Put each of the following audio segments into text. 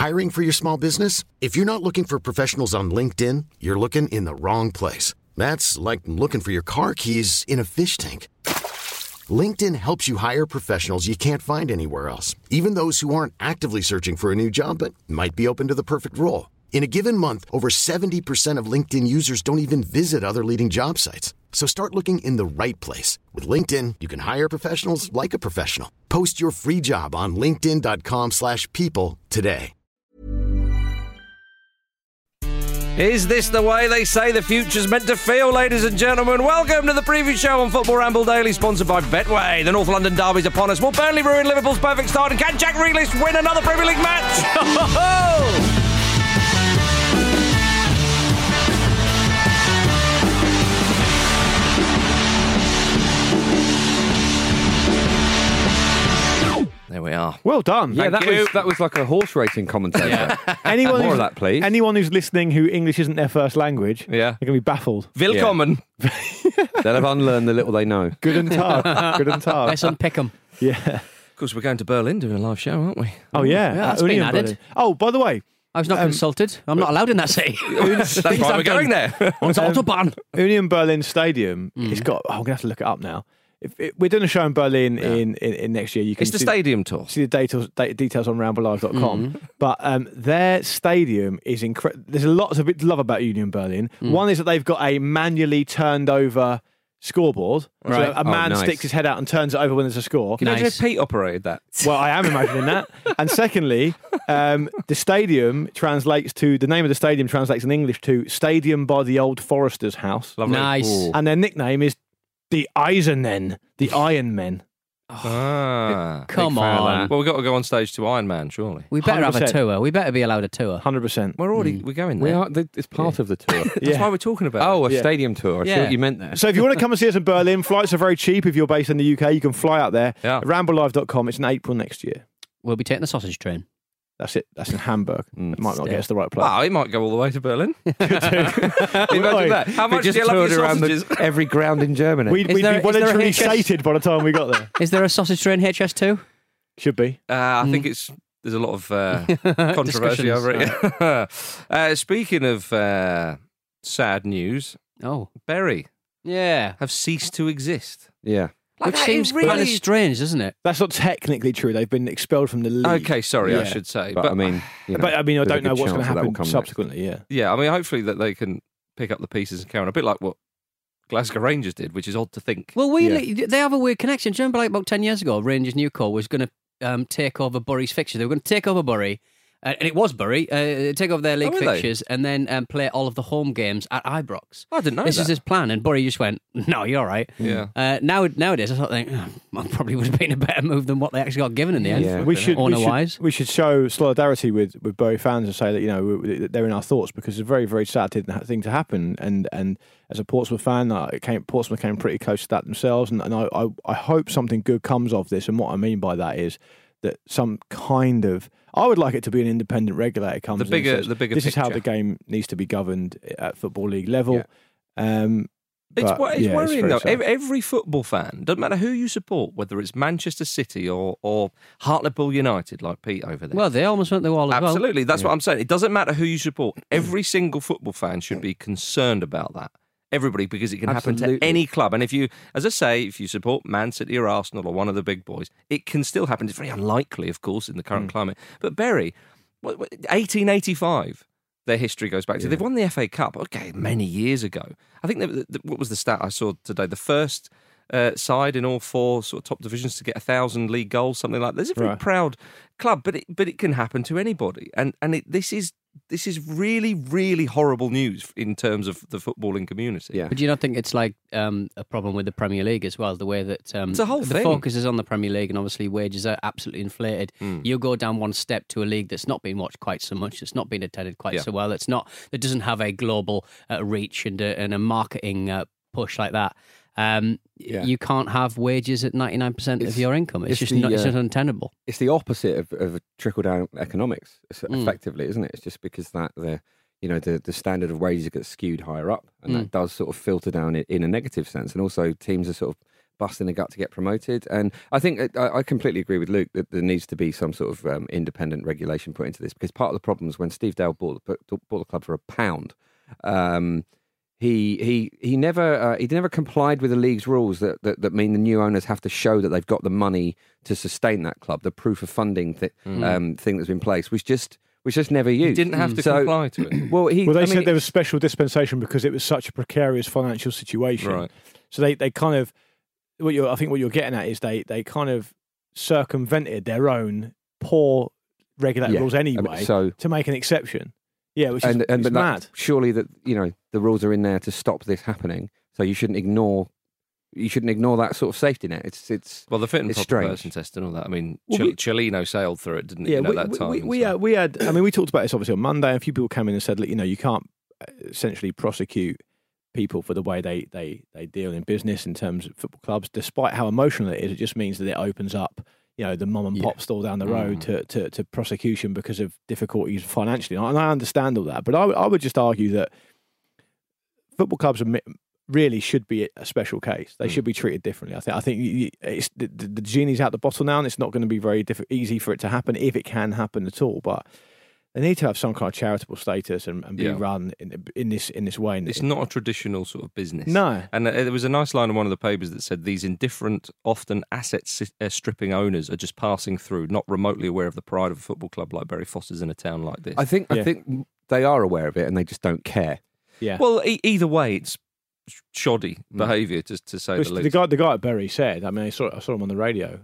Hiring for your small business? If you're not looking for professionals on LinkedIn, you're looking in the wrong place. That's like looking for your car keys in a fish tank. LinkedIn helps you hire professionals you can't find anywhere else, even those who aren't actively searching for a new job but might be open to the perfect role. In a given month, over 70% of LinkedIn users don't even visit other leading job sites. So start looking in the right place. With LinkedIn, you can hire professionals like a professional. Post your free job on linkedin.com/people today. Is this the way they say the future's meant to feel, ladies and gentlemen? Welcome to the preview show on Football Ramble Daily, sponsored by Betway. The North London derby's upon us. Will Burnley ruin Liverpool's perfect start? And can Jack Grealish win another Premier League match? There we are. Well done. Yeah, Thank you. that was like a horse racing commentator. Anyone More of that, please. Anyone who's listening who English isn't their first language, Yeah. they're going to be baffled. Willkommen. They'll have unlearned the little they know. Good and hard. Good and hard. Let's unpick them. Yeah. Of course, we're going to Berlin doing a live show, aren't we? Oh, yeah. that's been Union added. Berlin. Oh, by the way, I was not consulted. I'm not allowed in that city. That's why we're going there. On the Autobahn. Union Berlin Stadium, it's got, I'm going to have to look it up now. We're doing a show in Berlin in next year. You can It's the see, stadium tour. see the details on ramblelive.com. But their stadium is incredible. There's a lot to love about Union Berlin. One is that they've got a manually turned over scoreboard. Right. So a man nice. sticks his head out and turns it over when there's a score. Can you imagine Nice. if Pete operated that? Well, I am imagining that. And secondly, the stadium translates to, the name of the stadium translates in English to Stadium by the Old Forester's House. Lovely. Nice. Ooh. And their nickname is the Eisenmen, the Iron Men. Ah. Come fan of on. that. Well, we've got to go on stage to Iron Man, surely. We better have a 100%. tour. We better be allowed a tour. 100%. We're going We there. are. It's part of the tour. That's why we're talking about Oh, a Yeah. stadium tour. I see Yeah. what you meant there. So if you want to come and see us in Berlin, flights are very cheap if you're based in the UK. You can fly out there. Yeah. Ramblelive.com. It's in April next year. We'll be taking the sausage train. That's it. That's in Hamburg. It might not get us the right place. Wow, he might go all the way to Berlin. Imagine that. How much do just you love toured your around sausages? every ground in Germany. We'd Is be there- well is there and a truly HS? sated by the time we got there. Is there a sausage train HS2? Should be. I think there's a lot of controversy Discussions, over it. Speaking of sad news, Oh. Bury Yeah. have ceased to exist. Yeah. Which that seems is kind of really- strange, doesn't it? That's not technically true. They've been expelled from the league. Okay, sorry, I Yeah. should say. But I mean, you know, But I mean, I there's a don't know good what's going to chance that will happen come next. subsequently. Yeah. yeah, I mean, hopefully that they can pick up the pieces and carry on. A bit like what Glasgow Rangers did, which is odd to think. Well, they have a weird connection. Do you remember, like about 10 years ago, Rangers Newcastle was going to take over Bury's fixtures. They were going to take over Bury, and it was Bury, take over their league were they? fixtures, and then play all of the home games at Ibrox. I didn't know This that. is his plan, and Bury just went, "No, you're all right." Yeah. Nowadays, I sort of think, well, probably would have been a better move than what they actually got given in the end. Yeah. Owner-wise. we should show solidarity with Bury fans and say that, you know, they're in our thoughts, because it's a very, very sad thing to happen. And as a Portsmouth fan, Portsmouth came pretty close to that themselves, and I hope something good comes of this. And what I mean by that is that some kind of, I would like it to be an independent regulator comes The bigger- in and says, the bigger this is how picture. the game needs to be governed at Football League level. Yeah. It's But, worrying very though. sad. Every football fan, doesn't matter who you support, whether it's Manchester City or Hartlepool United, like Pete over there. Well, they almost went the wall as well. Absolutely, that's what I'm saying. It doesn't matter who you support. Every single football fan should be concerned about that. Everybody, because it can happen Absolutely. to any club. And if you, as I say, if you support Man City or Arsenal or one of the big boys, it can still happen. It's very unlikely, of course, in the current climate. But Bury, 1885, their history goes back to. They've won the FA Cup, okay, many years ago. I think, what was the stat I saw today? The first side in all four sort of top divisions to get 1,000 league goals, something like that. There's a very Right. proud club, but it can happen to anybody. And this is really, really horrible news in terms of the footballing community. Yeah. But do you not think it's like a problem with the Premier League as well? The way that It's a whole the thing. focus is on the Premier League, and obviously wages are absolutely inflated. You go down one step to a league that's not been watched quite so much, that's not been attended quite Yeah. so well, that doesn't have a global reach and a marketing push like that. You can't have wages at 99% of your income. It's just untenable. It's the opposite of trickle down economics, effectively, isn't it? It's just because that the standard of wages gets skewed higher up, and that does sort of filter down in a negative sense. And also, teams are sort of busting the gut to get promoted. And I think I completely agree with Luke that there needs to be some sort of independent regulation put into this, because part of the problem is when Steve Dale bought the club for £1, he never complied with the league's rules that mean the new owners have to show that they've got the money to sustain that club. The proof of funding thing that's in place was just never used. He didn't have to comply to it. Well, they said there was special dispensation because it was such a precarious financial situation. Right. So they kind of what you're getting at is they kind of circumvented their own poor regulated rules anyway to make an exception. Yeah, which is mad. Surely that the rules are in there to stop this happening. So you shouldn't ignore that sort of safety net. It's the fit and proper strange. person test and all that. I mean, Cellino sailed through it, didn't he? Yeah, that time. We had. I mean, we talked about this obviously on Monday. And a few people came in and said, you can't essentially prosecute people for the way they deal in business in terms of football clubs, despite how emotional it is. It just means that it opens up, the mum and pop store down the road to prosecution because of difficulties financially. And I understand all that, but I would just argue that football clubs really should be a special case. They should be treated differently. I think it's, the genie's out the bottle now, and it's not going to be very easy for it to happen, if it can happen at all. But they need to have some kind of charitable status and be run in this way. It's not a traditional sort of business. No. And there was a nice line in one of the papers that said these indifferent, often asset-stripping owners are just passing through, not remotely aware of the pride of a football club like Bury Foster's in a town like this. I think they are aware of it and they just don't care. Yeah. Well, either way, it's shoddy behaviour, to say the least. The guy at Bury said, I mean, I saw him on the radio.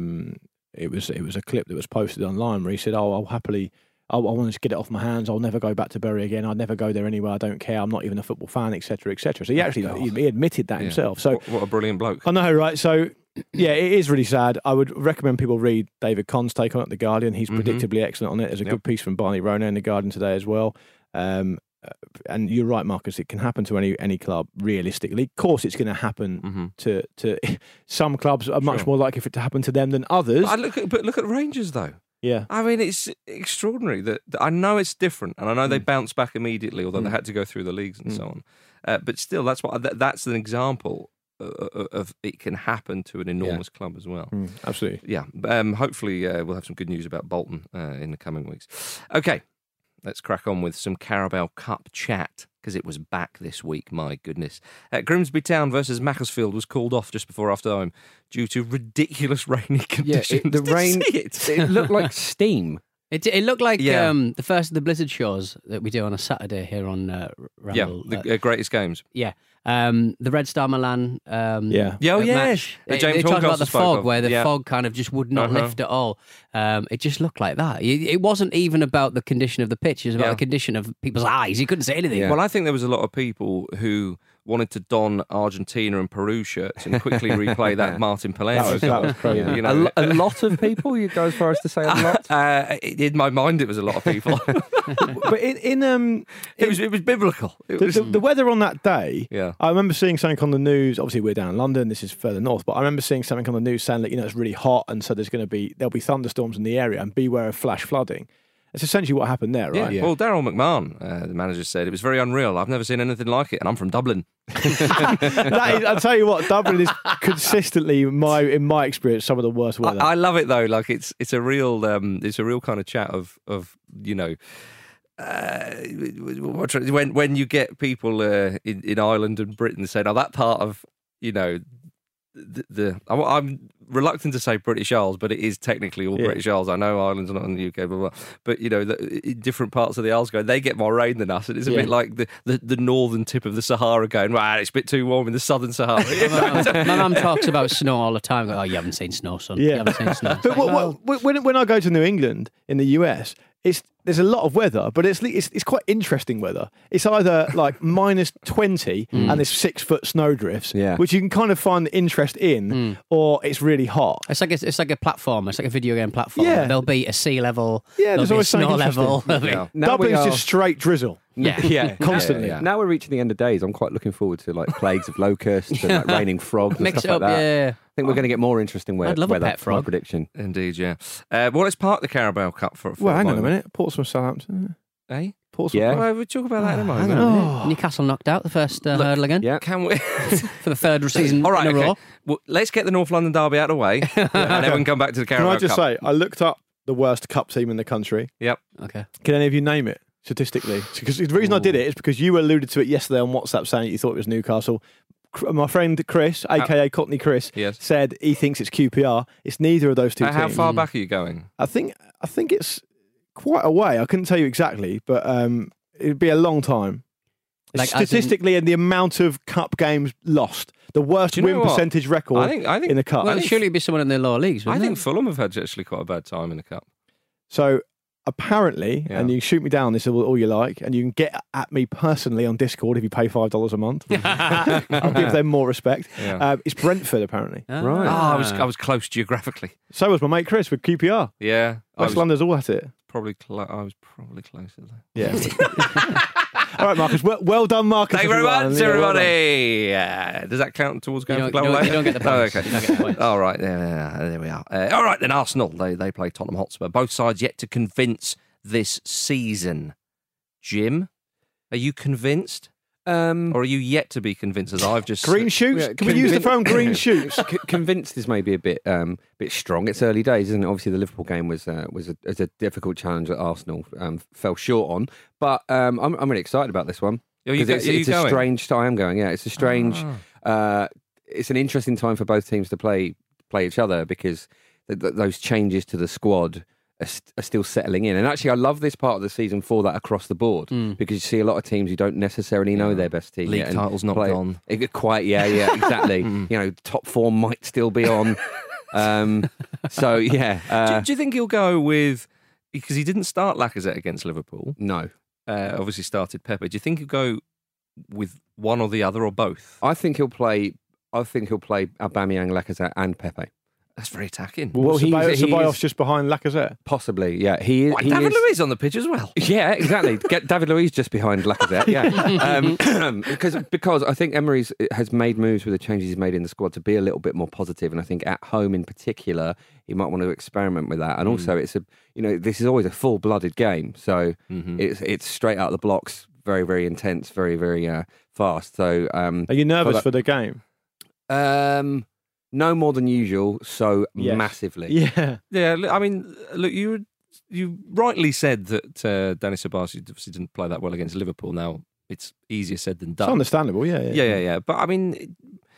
It was a clip that was posted online where he said, I'll happily... I want to get it off my hands. I'll never go back to Bury again. I'd never go there anyway. I don't care. I'm not even a football fan, etc., etc. So he admitted that himself. So what a brilliant bloke. I know, right? So yeah, it is really sad. I would recommend people read David Conn's take on it, The Guardian. He's predictably excellent on it. There's a good piece from Barney Rono in The Guardian today as well. And you're right, Marcus. It can happen to any club. Realistically, of course, it's going to happen to some clubs. Are much more likely for it to happen to them than others. But look at Rangers though. Yeah, I mean, it's extraordinary that I know it's different, and I know they bounced back immediately, although they had to go through the leagues and so on. But still, that's an example of it can happen to an enormous club as well. Absolutely. Yeah. Hopefully, we'll have some good news about Bolton in the coming weeks. Okay, let's crack on with some Carabao Cup chat, because it was back this week, my goodness. Grimsby Town versus Macclesfield was called off just before half time due to ridiculous rainy conditions. The rain, it looked like steam. It looked like the first of the Blizzard shows that we do on a Saturday here on Ramble. Yeah, the greatest games. Yeah. The Red Star Milan match. They talked about the fog, where the fog kind of just would not lift at all. It just looked like that. It wasn't even about the condition of the pitch. It was about the condition of people's eyes. You couldn't say anything. Yeah. Well, I think there was a lot of people who wanted to don Argentina and Peru shirts and quickly replay that Martin Palermo. That was crazy. A lot of people? You go as far as to say a lot? In my mind, it was a lot of people. But it was biblical. The weather on that day. Yeah. I remember seeing something on the news. Obviously, we're down in London. This is further north, but I remember seeing something on the news saying that it's really hot, and so there'll be thunderstorms in the area, and beware of flash flooding. It's essentially what happened there, right? Yeah. Well, Daryl McMahon, the manager, said it was very unreal. I've never seen anything like it, and I'm from Dublin. I'll tell you what, Dublin is consistently, in my experience, some of the worst weather. I love it though. Like it's a real kind of chat of when you get people in Ireland and Britain saying, "Oh, that part of I'm reluctant to say British Isles, but it is technically all British Isles. I know Ireland's not in the UK, blah, blah. But in different parts of the Isles they get more rain than us. And it's a bit like the northern tip of the Sahara going, it's a bit too warm in the southern Sahara. My mum talks about snow all the time. You haven't seen snow, son. Yeah. You haven't seen snow. But when I go to New England in the US, there's a lot of weather, but it's quite interesting weather. It's either like minus 20 and there's 6 foot snow drifts, which you can kind of find interest in, or it's really hot. It's like a platform. It's like a video game platform. Yeah. There'll be a sea level. Yeah, there's always snow level. Dublin's just straight drizzle. Yeah, constantly. Yeah. Now we're reaching the end of days. I'm quite looking forward to plagues of locusts and raining frogs and Mix stuff it up, like that. yeah. I think we're going to get more interesting weather. I'd love a pet frog. My prediction. Indeed, yeah. Well, let's park the Carabao Cup for Well, hang on a moment. minute. Portsmouth, Southampton. Eh? Portsmouth. Yeah. Well, we'll talk about that in a moment. Newcastle knocked out the first hurdle again Yeah. Can we? for the third season All right, in a row. Well, let's get the North London derby out of the way, and then we can come back to the Can Carabao I just Cup. say, I looked up the worst cup team in the country. Yep. Okay. Can any of you name it statistically? Because the reason I did it is because you alluded to it yesterday on WhatsApp saying you thought it was Newcastle. My friend Chris, aka Cockney Chris, Yes. said he thinks it's QPR. It's neither of those two teams. How far back are you going? I think it's quite a way. I couldn't tell you exactly, but it'd be a long time. Like, as in- Statistically, and the amount of cup games lost, the worst Do you know win what? percentage record I think in the cup. Well, think- surely it'd be someone in the lower leagues, I wouldn't think Fulham have had actually quite a bad time in the cup. So apparently, Yeah. and you can shoot me down on this all you like, and you can get at me personally on Discord if you pay $5 a month. I'll give them more respect. Yeah. It's Brentford, apparently. Ah. Right. I was close geographically. So was my mate Chris with QPR. Yeah. I West was London's all at it. probably I was probably closer though. Yeah. All right, Marcus. Well done, Marcus. Thank you very everyone. much, Yeah, well done. everybody. Does that count towards going for global? You don't get the points. Oh, okay. You don't get the points. All right, there we are. All right, then Arsenal. They play Tottenham Hotspur. Both sides yet to convince this season. Jim, are you convinced? Or are you yet to be convinced? As I've just Green shoots. Yeah, Can we use the phone green shoots? Convinced is maybe a bit strong. It's early days, isn't it? Obviously, the Liverpool game was a difficult challenge that Arsenal fell short on. But I'm really excited about this one. Are you Because it's a strange time. I'm going. Yeah, it's a strange. It's an interesting time for both teams to play each other because those changes to the squad are still settling in. And actually, I love this part of the season for that across the board because you see a lot of teams who don't necessarily know their best team League yet and titles not play- gone. Quite, yeah, exactly. You know, top four might still be on. So yeah, Do you think he'll go with, because he didn't start Lacazette against Liverpool, no. obviously started Pepe. Do you think he'll go with one or the other or both? I think he'll play Aubameyang, Lacazette, and Pepe. That's very attacking. Well, he Ceballos is- just behind Lacazette. Possibly, yeah. He is. What, he David is- Luiz on the pitch as well. Yeah, exactly. Get David Luiz just behind Lacazette. Yeah, because I think Emery has made moves with the changes he's made in the squad to be a little bit more positive, and I think at home in particular, he might want to experiment with that. And also, it's this is always a full-blooded game, so it's straight out of the blocks, very very intense, very very fast. So, Are you nervous for the game? no more than usual. So Yes. massively. Yeah. Yeah, I mean, look, you rightly said that Denis Ceballos obviously didn't play that well against Liverpool. Now, it's easier said than It's done. understandable, yeah. Yeah. But I mean,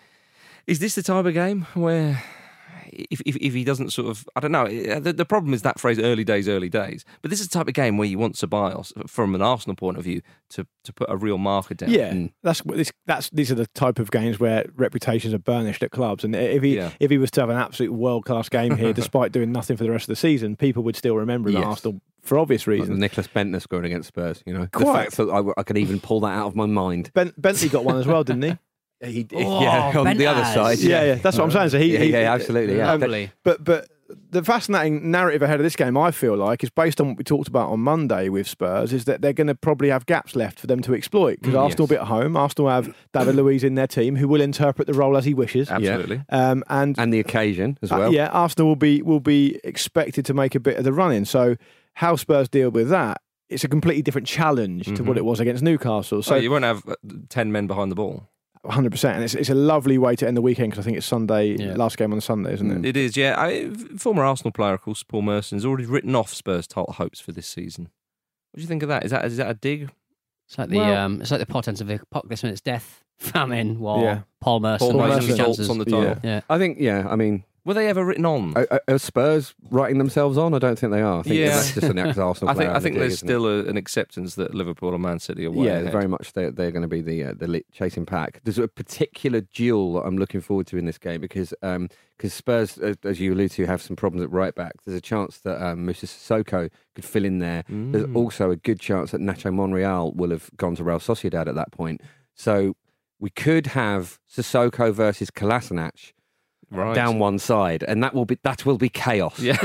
is this the type of game where if he doesn't sort of, I don't know, the problem is that phrase early days. But this is the type of game where you want Ceballos, from an Arsenal point of view, to put a real marker down. Yeah, these are the type of games where reputations are burnished at clubs, and if he was to have an absolute world class game here, despite doing nothing for the rest of the season, people would still remember him at Yes. Arsenal for obvious Like reasons. Nicholas Bentner scoring against Spurs. You know, the Quite. fact that I could even pull that out of my mind. Bentley got one as well, didn't he? Yeah, on the other Bentaz. side. Yeah, that's what I'm saying. So he absolutely. Yeah. Probably. But the fascinating narrative ahead of this game, I feel like, is based on what we talked about on Monday with Spurs, is that they're going to probably have gaps left for them to exploit. Because Arsenal will be at home. Arsenal have David Luiz in their team, who will interpret the role as he wishes. Absolutely. And And the occasion as well. yeah, Arsenal will be expected to make a bit of the run-in. So how Spurs deal with that, it's a completely different challenge to what it was against Newcastle. So So you won't have 10 men behind the ball. 100%. And it's a lovely way to end the weekend because I think it's Sunday, last game on Sunday, isn't it? It is, yeah. Former Arsenal player, of course, Paul Merson, has already written off Spurs' title hopes for this season. What do you think of that? Is that a dig? It's like the portents of the apocalypse when it's death, famine, war. Yeah. Paul Merson. Paul Merson. Merson's thoughts on the title. Yeah. I think, I mean, Were they ever written on? are Spurs writing themselves on? I don't think they are. I think Yeah. that's just an ex-Arsenal I player. think having a dig, there's isn't still an acceptance that Liverpool and Man City are way Yeah, ahead. very much. They're going to be the chasing pack. There's a particular duel that I'm looking forward to in this game because Spurs, as you allude to, have some problems at right back. There's a chance that Moussa Sissoko could fill in there. There's also a good chance that Nacho Monreal will have gone to Real Sociedad at that point. So we could have Sissoko versus Kolasinac Right. down one side, and that will be chaos. Yeah.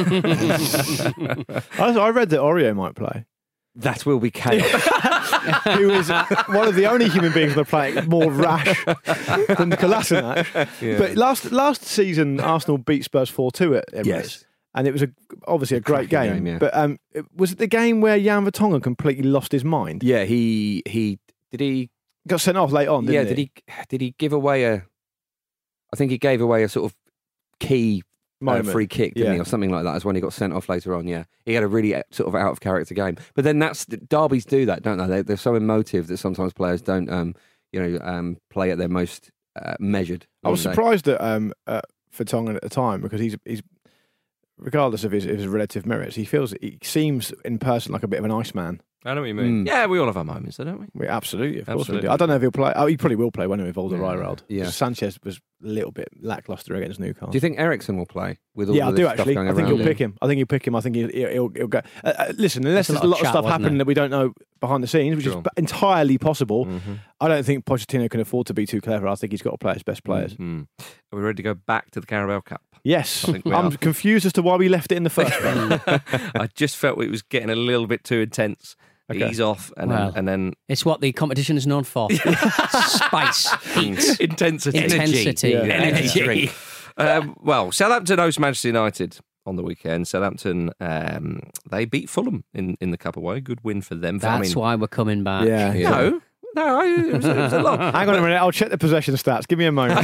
I read that Oreo might play. That will be chaos. Who is one of the only human beings on the planet more rash than Kolasinac. Yeah. But last season, Arsenal beat Spurs 4-2 at Emirates. Yes. And it was obviously a great game. Yeah. But was it the game where Jan Vertonghen completely lost his mind? Yeah, he Got sent off late on, didn't he? Did he give away I think he gave away a sort of key free kick, didn't he, or something like that, as when he got sent off later on. Yeah, he had a really sort of out of character game. But then derbies do that, don't they? They're so emotive that sometimes players don't, play at their most measured. I was surprised at Vertonghen at the time because he's regardless of his relative merits, he seems in person like a bit of an Iceman. I know what you mean. Yeah, we all have our moments, don't we? Absolutely, of course we do. I don't know if he'll play. He probably will play when he involves Alderweireld. Yeah. Sanchez was a little bit lacklustre against Newcastle. Do you think Ericsson will play with all I do stuff actually. going I think around? he'll pick him. I think he'll go. Listen, unless there's a lot of stuff happening that we don't know behind the scenes, which is entirely possible, I don't think Pochettino can afford to be too clever. I think he's got to play his best players. Are we ready to go back to the Carabao Cup? Yes. I'm confused as to why we left it in the first place. I just felt it was getting a little bit too intense. Okay. Ease off, and then it's what the competition is known for: spice, heat, intensity, energy. Southampton host Manchester United on the weekend. Southampton they beat Fulham in the Cup away. Good win for them. That's why we're coming back. Yeah. No, it was a lot. Hang on a minute, I'll check the possession stats. Give me a moment.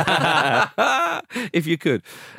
If you could.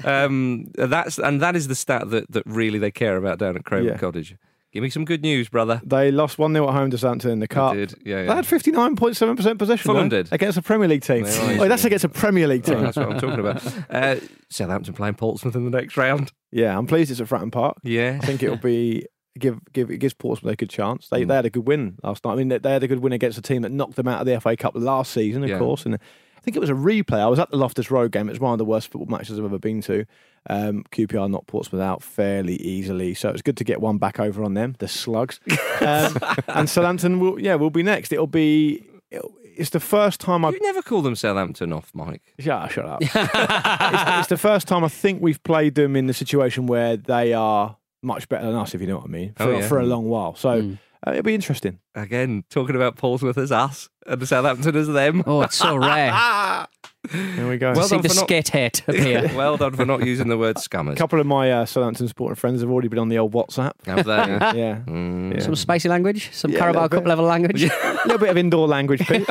That is the stat that really they care about down at Craven Cottage. Give me some good news, brother. They lost 1-0 at home to Southampton in the Cup. They did, yeah. They had 59.7% possession. Fulham did. Against a Premier League team. That's against a Premier League team. That's what I'm talking about. Southampton playing Portsmouth in the next round. Yeah, I'm pleased it's at Fratton Park. Yeah. I think it'll be... It gives Portsmouth a good chance. They had a good win last night. I mean, they had a good win against a team that knocked them out of the FA Cup last season, of course. And I think it was a replay. I was at the Loftus Road game. It was one of the worst football matches I've ever been to. QPR knocked Portsmouth out fairly easily, so it was good to get one back over on them, the Slugs. And Southampton will be next. It's the first time You never call them Southampton off, Mike. Shut up. It's the first time I think we've played them in the situation where they are much better than us, if you know what I mean, for a long while. So it'll be interesting. Again, talking about Portsmouth as us and Southampton as them. Oh, it's so rare. There we go. Well see the skate hate appear. Well done for not using the word scummers. A couple of my Southampton supporting friends have already been on the old WhatsApp. Have they? Yeah. Some spicy language, some Carabao Cup level language. A little bit of indoor language, Pete.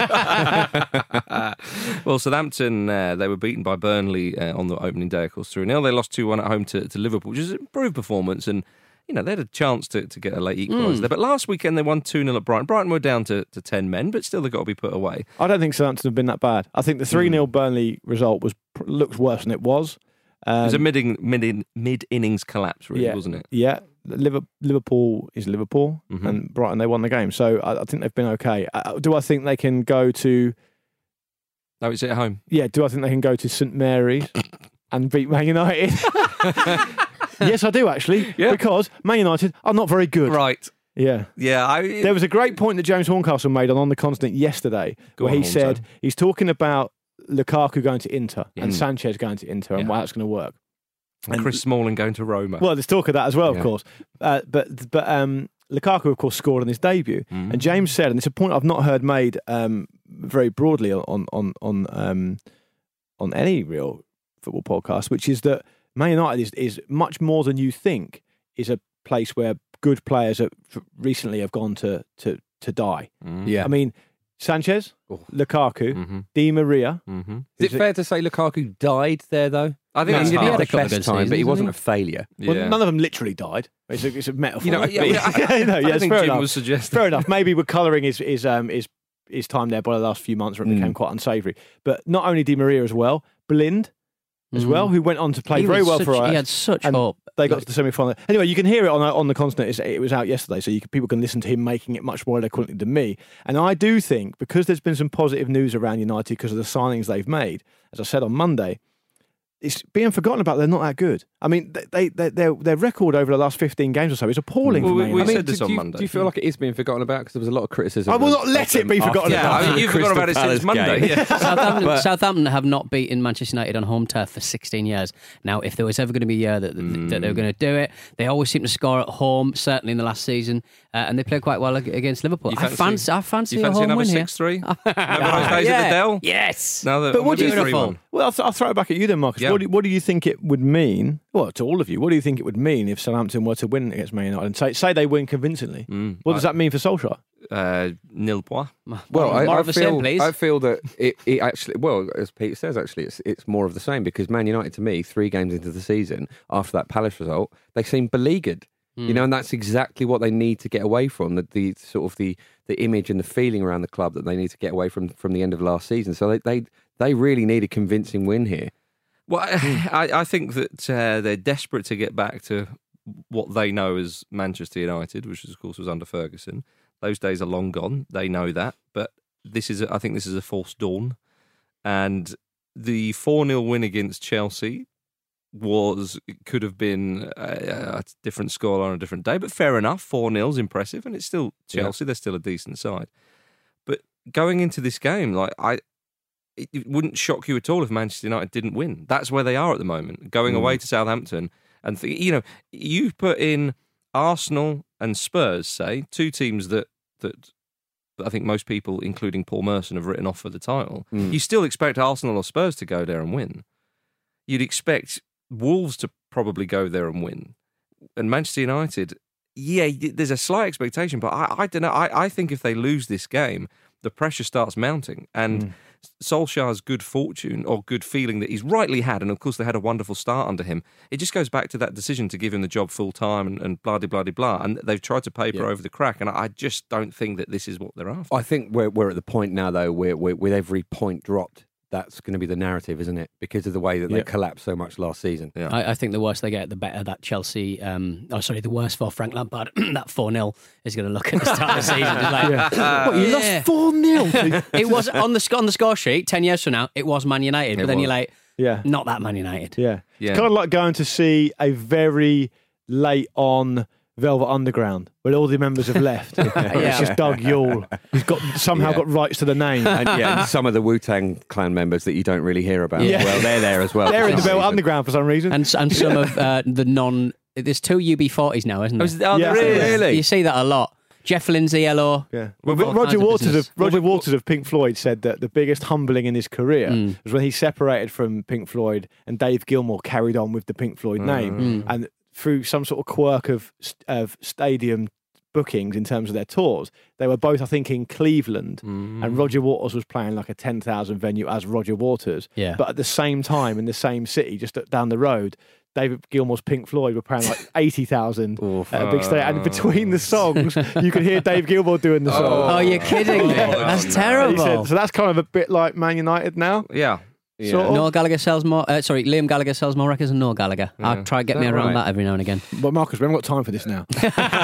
Well, Southampton, they were beaten by Burnley on the opening day, of course, 3-0. They lost 2-1 at home to Liverpool, which is an improved performance, and they had a chance to get a late equaliser there. But last weekend they won 2-0 at Brighton. Brighton were down to 10 men, but still they've got to be put away. I don't think Southampton have been that bad. I think the 3-0 Burnley result looks worse than it was. It was a mid-innings collapse, really, wasn't it? Yeah. Liverpool is Liverpool, and Brighton, they won the game. So I think they've been okay. Do I think they can go to... No, it's at home. Yeah, do I think they can go to St Mary's and beat Man United? Yes, I do, actually. Yeah. Because Man United are not very good. Right. Yeah. Yeah. There was a great point that James Horncastle made on the Continent yesterday where he said he's talking about Lukaku going to Inter and Sanchez going to Inter and why that's going to work. And Chris Smalling going to Roma. Well, there's talk of that as well, of course. But Lukaku, of course, scored on his debut. And James said, and it's a point I've not heard made very broadly on any real football podcast, which is that Man United is much more than you think is a place where good players recently have gone to die. Yeah. I mean, Sanchez, Lukaku, Di Maria. Is it fair to say Lukaku died there, though? I think he had a couple of best good time, seasons, but he wasn't a failure. Well, none of them literally died. It's a metaphor. I think fair Jim enough. was suggesting. Fair enough. Maybe we're colouring his time there by the last few months where it became quite unsavoury. But not only Di Maria as well, Blind as well, who went on to play very well for us. He had such hope. They got to the semi-final. Anyway, you can hear it on the Continent. It was out yesterday, so people can listen to him making it much more eloquently than me. And I do think, because there's been some positive news around United because of the signings they've made, as I said on Monday, it's being forgotten about. They're not that good. I mean, their record over the last 15 games or so is appalling. We said this on Monday. Do you feel like it is being forgotten about? Because there was a lot of criticism. I will not let it be forgotten about. You've forgotten about it since Monday. Yeah. Southampton have not beaten Manchester United on home turf for 16 years. Now, if there was ever going to be a year that they were going to do it, they always seem to score at home, certainly in the last season. and they played quite well against Liverpool. I fancy you a home another win here. 6-3? Remember those days at the Dell? Yes. But what do you 3-1. Well, I'll throw it back at you then, Marcus. Yeah. What do you think it would mean? Well, to all of you, what do you think it would mean if Southampton were to win against Man United and say they win convincingly? What does that mean for Solskjaer? Nil points. Well, more I of the same, please. I feel that it actually, well, as Pete says, actually, it's more of the same because Man United, to me, 3 games into the season after that Palace result, they seem beleaguered. You know, and that's exactly what they need to get away from, the sort of the image and the feeling around the club that they need to get away from the end of last season. So they really need a convincing win here. Well, I think that they're desperate to get back to what they know as Manchester United, which of course was under Ferguson. Those days are long gone. They know that, but I think this is a false dawn. And the 4-0 win against Chelsea could have been a different score on a different day, but fair enough. 4-0's impressive, and it's still Chelsea. Yeah. They're still a decent side. But going into this game, it wouldn't shock you at all if Manchester United didn't win. That's where they are at the moment, going away to Southampton. And you put in Arsenal and Spurs, say, 2 teams that I think most people, including Paul Merson, have written off for the title. You still expect Arsenal or Spurs to go there and win. You'd expect Wolves to probably go there and win. And Manchester United, there's a slight expectation, but I don't know. I think if they lose this game, the pressure starts mounting. And Solskjaer's good fortune or good feeling that he's rightly had, and of course they had a wonderful start under him, it just goes back to that decision to give him the job full time and blah, blah, blah, blah. And they've tried to paper over the crack, and I just don't think that this is what they're after. I think we're at the point now, though, where with every point dropped, that's going to be the narrative, isn't it? Because of the way that they collapsed so much last season. Yeah. I think the worse they get, the better that Chelsea... the worse for Frank Lampard. That 4-0 is going to look at the start of the season. It's like, what, you lost 4-0? It was on the score sheet, 10 years from now, it was Man United. But then you're like, not that Man United. Yeah. It's kind of like going to see a very late on Velvet Underground, where all the members have left. It's just Doug Yule. He's got rights to the name. And some of the Wu-Tang Clan members that you don't really hear about. Yeah. Well, they're there as well. They're in the Velvet Underground for some reason. And some of the non... There's 2 UB40s now, isn't there? Oh, really? You see that a lot. Jeff Lindsay, Yellow. Yeah. Well, Roger Waters of Pink Floyd said that the biggest humbling in his career was when he separated from Pink Floyd and Dave Gilmour carried on with the Pink Floyd name. And through some sort of quirk of stadium bookings in terms of their tours, they were both, I think, in Cleveland, and Roger Waters was playing like a 10,000 venue as Roger Waters. Yeah. But at the same time, in the same city, just down the road, David Gilmour's Pink Floyd were playing like 80,000 at a big stadium. And between the songs, you could hear Dave Gilmour doing the song. Oh, you're kidding me. That's terrible. So that's kind of a bit like Man United now. Yeah. Sort of. Noel Gallagher sells more. Liam Gallagher sells more records than Noel Gallagher. I'll try to get me around that every now and again. But Marcus, we haven't got time for this now.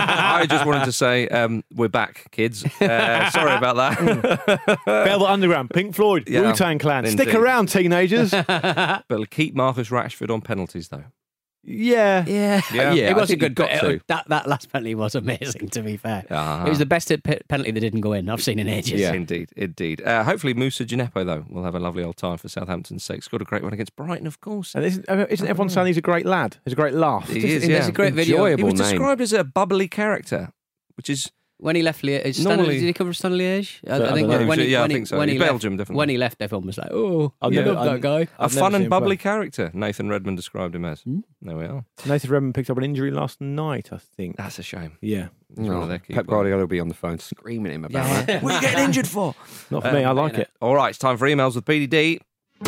I just wanted to say we're back, kids. Sorry about that. Velvet Underground, Pink Floyd, Wu-Tang Clan. Indeed. Stick around, teenagers. But keep Marcus Rashford on penalties, though. Yeah. It was a good got to. That last penalty was amazing, to be fair. Uh-huh. It was the best penalty that didn't go in I've seen in ages. Yeah, indeed. Hopefully Moussa Djenepo, though, will have a lovely old time for Southampton's sake. Scored a great one against Brighton, of course. And isn't everyone saying he's a great lad? He's a great laugh. He is, There's a great video. He was described as a bubbly character, which is... When he left Liège, did he cover Stade Liège? I think so. Belgium, definitely. When he left, everyone was like, "Oh, I love that guy." A fun and bubbly character. Nathan Redmond described him as. There we are. Nathan Redmond picked up an injury last night, I think. That's a shame. Yeah. Pep Guardiola will be on the phone screaming at him about it. What are you getting injured for? Not for me. I like it. All right, it's time for emails with PDD.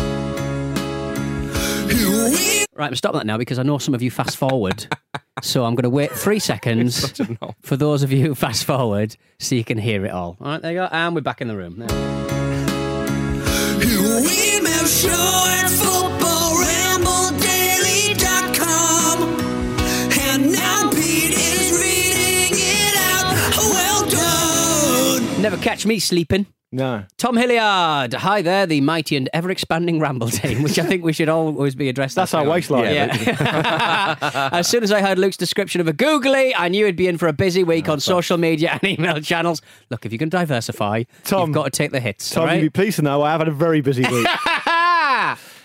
Right, I'm stopping that now because I know some of you fast forward. So I'm going to wait 3 seconds for those of you who fast forward so you can hear it all. All right, there you go. And we're back in the room. There. Email show at footballrambledaily.com. And now Pete is reading it out. Well done. Never catch me sleeping. No. Tom Hilliard. Hi there, the mighty and ever-expanding Ramble team, which I think we should always be addressed. That's our waistline. Yeah. As soon as I heard Luke's description of a googly, I knew he'd be in for a busy week on social media and email channels. Look, if you can diversify, Tom, you've got to take the hits. Tom, right? you'd be pleased to know I have had a very busy week.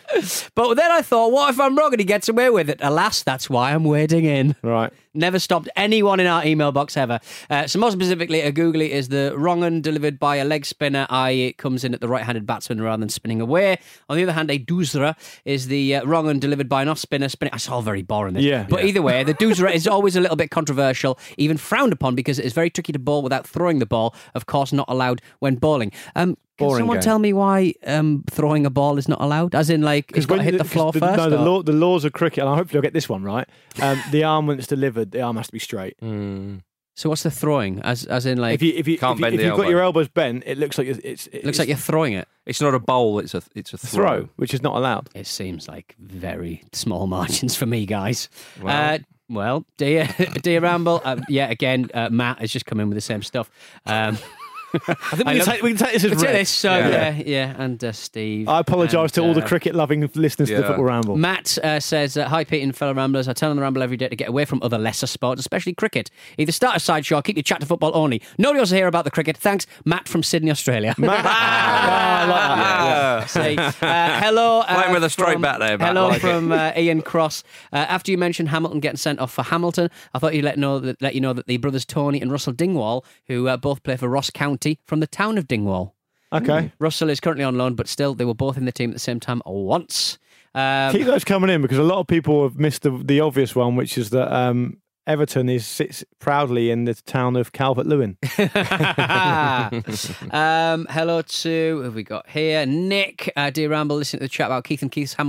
But then I thought, what if I'm wrong and he gets away with it? Alas, that's why I'm wading in. Right. Never stopped anyone in our email box ever. So more specifically, a googly is the wrong un delivered by a leg spinner, i.e. it comes in at the right-handed batsman rather than spinning away. On the other hand, a doosra is the wrong un delivered by an off-spinner spinning. It's all very boring, this. Yeah. But either way, the doosra is always a little bit controversial, even frowned upon because it is very tricky to bowl without throwing the ball. Of course, not allowed when bowling. Can someone tell me why throwing a ball is not allowed? As in, like, it's got to hit the floor first? No, the laws of cricket, and I hope you'll get this one right. The arm, when it's delivered, the arm has to be straight. So what's the throwing? As in, like, if you've got your elbows bent, it looks like it looks like you're throwing it. It's not a bowl, it's a throw. Which is not allowed. It seems like very small margins for me, guys. Wow. Well, dear Ramble, again, Matt has just come in with the same stuff. I think we can take this as read. And Steve. I apologise to all the cricket-loving listeners to the Football Ramble. Matt says, hi Pete and fellow Ramblers, I tell on the Ramble every day to get away from other lesser sports, especially cricket. Either start a sideshow or keep your chat to football only. Nobody wants to hear about the cricket. Thanks, Matt from Sydney, Australia. Matt. I like that. Hello. Playing with a straight bat there, Matt. Hello from Ian Cross. After you mentioned Hamilton getting sent off for Hamilton, I thought you'd let you know that the brothers Tony and Russell Dingwall, who both play for Ross County, from the town of Dingwall. Okay. Russell is currently on loan, but still, they were both in the team at the same time once. Keep those coming in, because a lot of people have missed the obvious one, which is that Everton sits proudly in the town of Calvert-Lewin. Hello to, who have we got here? Nick, dear Ramble, listening to the chat about Keith and Keith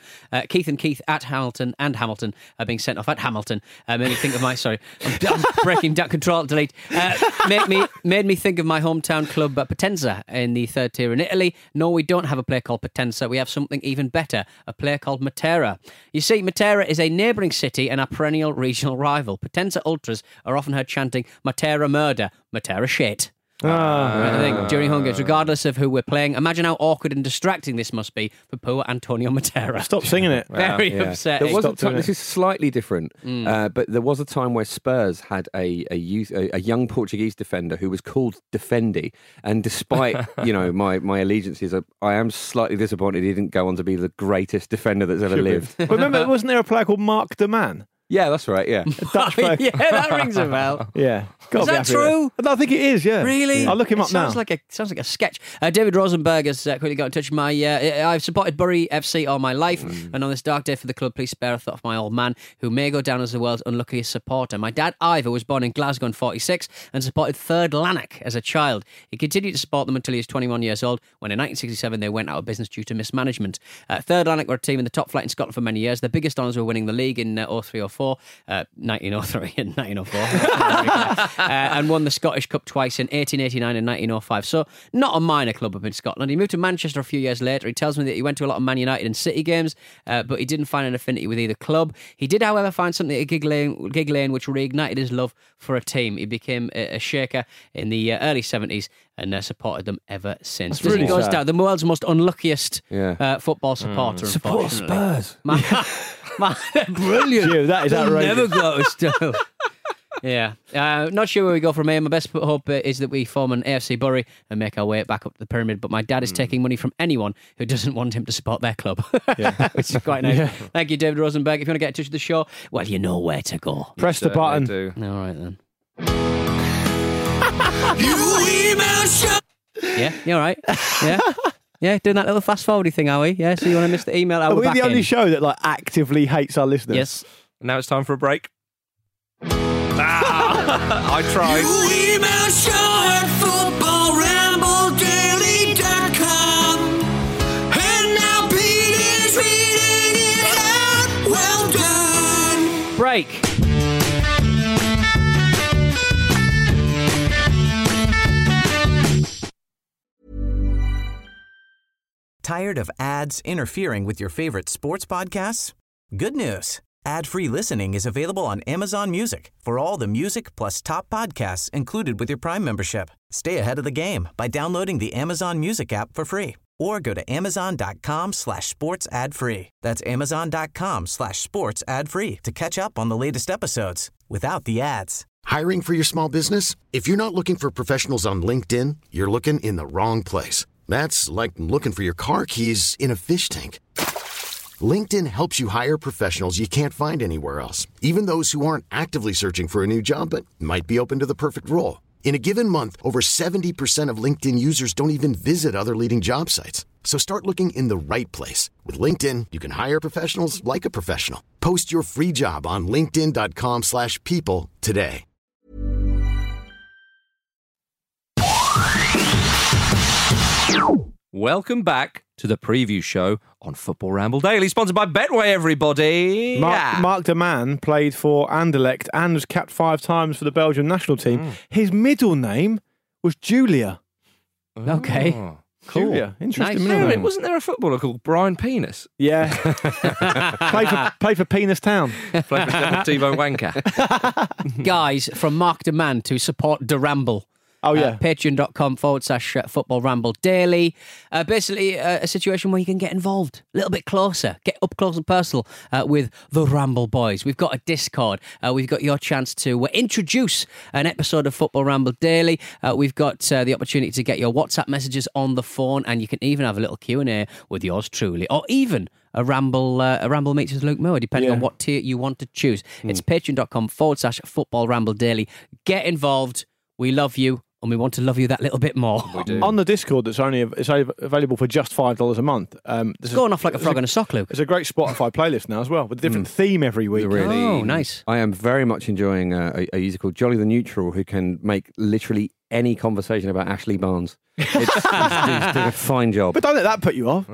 at Hamilton and Hamilton being sent off at Hamilton. Made me think of my, sorry, I'm breaking down, control, delete. Made me think of my hometown club, Potenza, in the third tier in Italy. No, we don't have a player called Potenza. We have something even better, a player called Matera. You see, Matera is a neighbouring city and a perennial regional rival. Potenza ultras are often heard chanting Matera murder, Matera shit. I think during home games, regardless of who we're playing. Imagine how awkward and distracting this must be for poor Antonio Matera. Stop singing it. Very upsetting. There was a time, this is slightly different, but there was a time where Spurs had a young Portuguese defender who was called Defendi, and despite my allegiances, I am slightly disappointed he didn't go on to be the greatest defender that's ever lived. Remember, wasn't there a player called Mark de Man? Yeah, that's right, yeah. Dutch player. Yeah, that rings a bell. Yeah. Is that true? I think it is, yeah. Really? I'll look him up now. Sounds like a sketch. David Rosenberg has quickly got in touch with I've supported Bury FC all my life, and on this dark day for the club, please spare a thought of my old man, who may go down as the world's unluckiest supporter. My dad, Ivor, was born in Glasgow in 1946 and supported Third Lanark as a child. He continued to support them until he was 21 years old, when in 1967 they went out of business due to mismanagement. Third Lanark were a team in the top flight in Scotland for many years. Their biggest honours were winning the league in 03-04. 1903 and 1904 and won the Scottish Cup twice in 1889 and 1905, so not a minor club up in Scotland. He moved to Manchester a few years later. He tells me that he went to a lot of Man United and City games, but he didn't find an affinity with either club. He did, however, find something at Gig Lane which reignited his love for a team. He became a shaker in the early 70s and supported them ever since. That's really he goes sad. down the world's most unluckiest football supporter. Support Spurs. Man, brilliant. Gee, that is outrageous. Never got us down. Yeah. Not sure where we go from here. My best hope is that we form an AFC Bury and make our way back up the pyramid. But my dad is taking money from anyone who doesn't want him to support their club, which is quite nice. Yeah. Thank you, David Rosenberg. If you want to get in touch with the show, well, you know where to go. Press the button. All right, then. You email show. Yeah, you all right? Yeah. Yeah, doing that little fast forwardy thing, are we? Yeah, so you want to miss the email? Are we the only show that actively hates our listeners? Yes. Now it's time for a break. I tried. You email show at footballrambledaily.com. And now Pete is reading it out. Well done. Break. Tired of ads interfering with your favorite sports podcasts? Good news. Ad-free listening is available on Amazon Music for all the music plus top podcasts included with your Prime membership. Stay ahead of the game by downloading the Amazon Music app for free or go to amazon.com/sports ad free. That's amazon.com/sports ad free to catch up on the latest episodes without the ads. Hiring for your small business? If you're not looking for professionals on LinkedIn, you're looking in the wrong place. That's like looking for your car keys in a fish tank. LinkedIn helps you hire professionals you can't find anywhere else, even those who aren't actively searching for a new job but might be open to the perfect role. In a given month, over 70% of LinkedIn users don't even visit other leading job sites. So start looking in the right place. With LinkedIn, you can hire professionals like a professional. Post your free job on linkedin.com/people today. Welcome back to the preview show on Football Ramble Daily, sponsored by Betway, everybody. Mark de Man played for Anderlecht and was capped 5 times for the Belgian national team. His middle name was Julia. Okay. Oh, Cool. Julia. Interesting Nice. middle Hang on, name. wasn't there a footballer called Brian Penis? Yeah. played for Penis Town. Played for Deportivo Wanka. Guys, from Mark de Man to support the Ramble. Oh, yeah. Patreon.com/Football Ramble Daily. Basically, a situation where you can get involved a little bit closer, get up close and personal with the Ramble Boys. We've got a Discord. We've got your chance to introduce an episode of Football Ramble Daily. We've got the opportunity to get your WhatsApp messages on the phone, and you can even have a little Q&A with yours truly, or even a ramble meets with Luke Moore, depending on what tier you want to choose. It's patreon.com/Football Ramble Daily. Get involved. We love you. And we want to love you that little bit more. We do. On the Discord, it's only available for just $5 a month. It's going off like a frog in a sock, Luke. It's a great Spotify playlist now as well, with a different theme every week. Really, Oh, nice. I am very much enjoying a user called Jolly the Neutral, who can make literally any conversation about Ashley Barnes. He's doing a fine job. But don't let that put you off.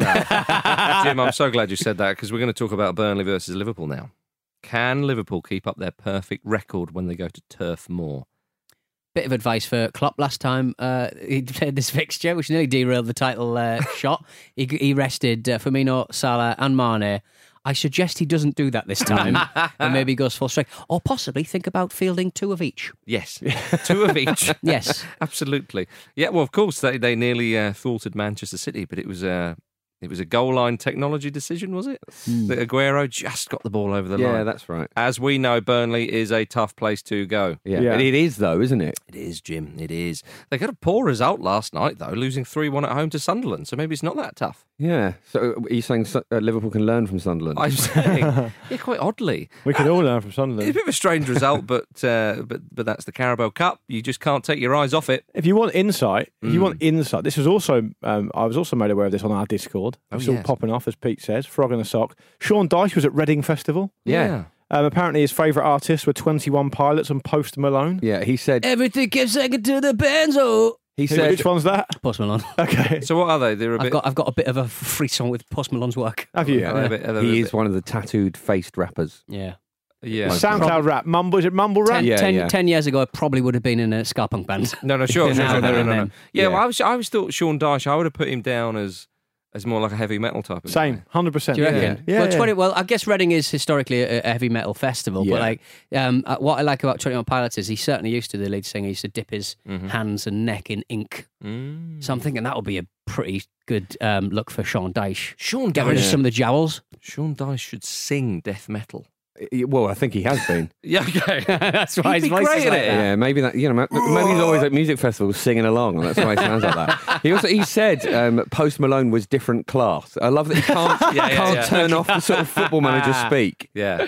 Jim, I'm so glad you said that, because we're going to talk about Burnley versus Liverpool now. Can Liverpool keep up their perfect record when they go to Turf Moor? Bit of advice for Klopp last time. He played this fixture, which nearly derailed the title shot. He rested Firmino, Salah and Mane. I suggest he doesn't do that this time and maybe goes full strength. Or possibly think about fielding 2 of each. Yes, 2 of each. Yes. Absolutely. Yeah, well, of course, they nearly thwarted Manchester City, but it was a goal line technology decision, was it? That Aguero just got the ball over the line. Yeah, that's right. As we know, Burnley is a tough place to go. Yeah. It is, though, isn't it? It is, Jim. It is. They got a poor result last night, though, losing 3-1 at home to Sunderland, so maybe it's not that tough. Yeah. So are you saying Liverpool can learn from Sunderland? I'm saying, yeah, quite oddly. We can all learn from It's a Sunderland. bit of a strange result, but that's the Carabao Cup. You just can't take your eyes off it. If you want insight, this was also, I was also made aware of this on our Discord. It's all yes. popping off, as Pete says, frog in a sock. Sean Dyche was at Reading Festival. Yeah. Apparently his favourite artists were 21 Pilots and Post Malone. Yeah, he said... Everything keeps second to the Benzo. He said... Which one's that? Post Malone. Okay. So what are they? They're a bit... I've got a bit of a frisson with Post Malone's work. Have you? Are they a bit- are they a He bit- is one of the tattooed faced rappers. Yeah. Yeah. SoundCloud rap. Mumble, is it mumble rap? 10 years ago, I probably would have been in a ska punk band. No, sure. Now No. they're in them. Yeah, Yeah. well, I always thought Sean Dyche, I would have put him down as more like a heavy metal type of guy. Same, 100%. Do you reckon? Yeah. Well, I guess Reading is historically a heavy metal festival, Yeah. but what I like about 21 Pilots is he certainly used to, the lead singer, he used to dip his hands and neck in ink. So I'm thinking that would be a pretty good look for Sean Dyche. Sean Get rid of Dyche. some of the jowls. Sean Dyche should sing death metal. Well, I think he has been. Yeah, okay. That's why He'd his be voice great is at like it. that. Yeah, maybe that. Maybe he's always at music festivals singing along, and that's why he sounds like that. He said Post Malone was different class. I love that he can't turn off the sort of football manager speak. Yeah.